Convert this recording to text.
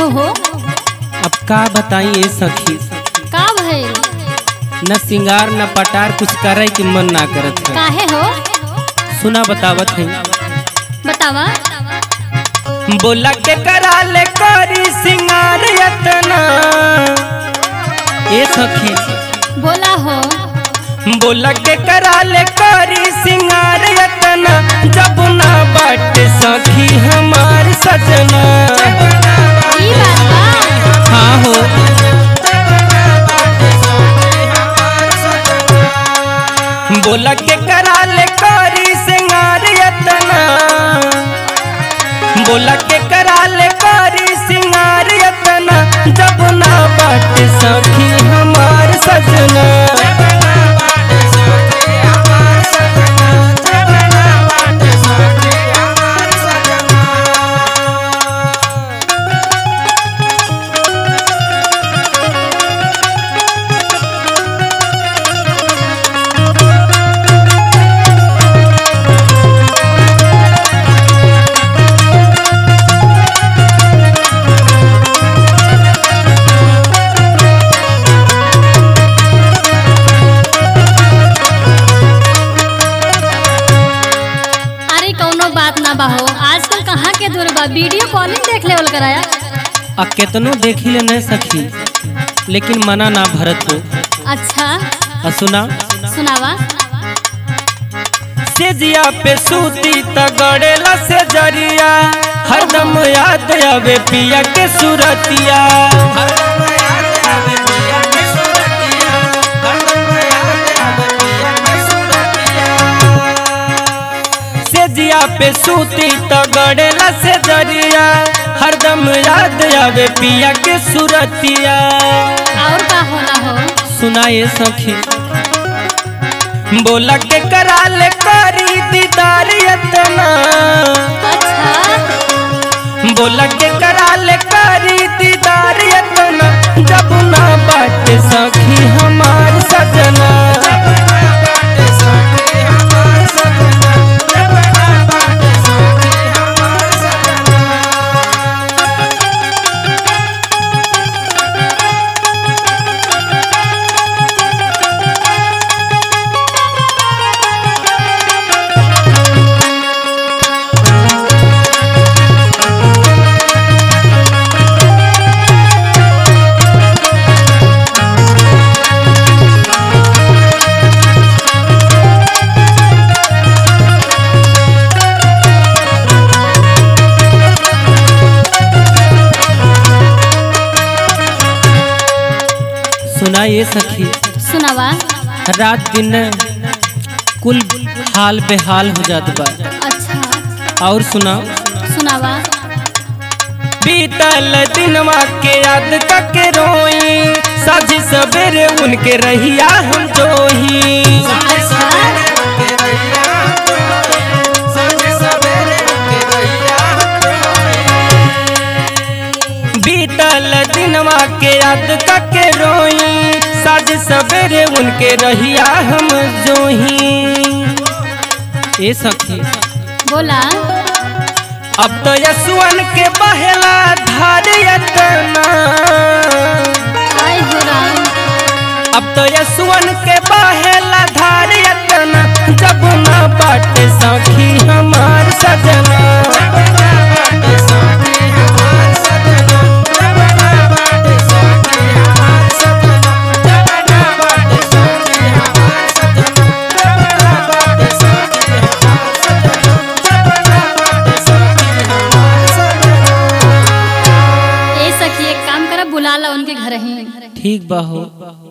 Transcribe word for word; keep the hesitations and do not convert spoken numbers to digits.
हो हो? अब का बताइए सखी, का भइल? न सिंगार न पटार कुछ करे के मन ना करत है। काहे हो? सुना बतावत है। बतावा। बोला के करा ले करी सिंगार यतना ए सखी। बोला हो। बोला के करा ले करी सिंगार यतना जब ना बाट सखी हमार सजना। ई बात बा। हाँ हो। बोला के करा ले करी सिंगार यतना, बोला के करा ले करी सिंगार यतना जब ना बाट सखी हमार सजना। बाहो आजकल कहाँ के दूर बा, वीडियो कॉलिंग देख लेवल कराया। आ केतनो देखी ले नहीं सखी, लेकिन मना ना भरत हो। अच्छा आ सुना सुनावा। सेजिया पे सूती तगड़ेला से जरिया हरदम याद आवे पिया के सूरतिया। सेजिया पे सूती तगड़ेला से जरिया हरदम याद आवे पिया के सूरतिया। और का होला हो? सुनाए सखी। बोला के करा ले करी दीदार यतना। अच्छा। बोला के करा ले करी दीदार यतना जब ना बाट सखी हमार सजना। सुना ये सखी। सुनावा। रात दिन कुल हाल बेहाल हो जात बा। अच्छा। और सुना सुनावा। बीतल दिनवा के याद करके रोई साझी सवेरे उनके रहिया हम जोही। बीतल दिनवा के याद करके रोई साझ सवेरे उनके रहिया हम जोही। ए सखी बोला। अब तो यशुअन के बहेला धार यतना। आय हो राम। अब तो यशुअन के बहेला धार यतना जब ना बाट सखी हमार सजना। ए सखी एक काम करा, बुला ला उनके घर ही। ठीक बा हो।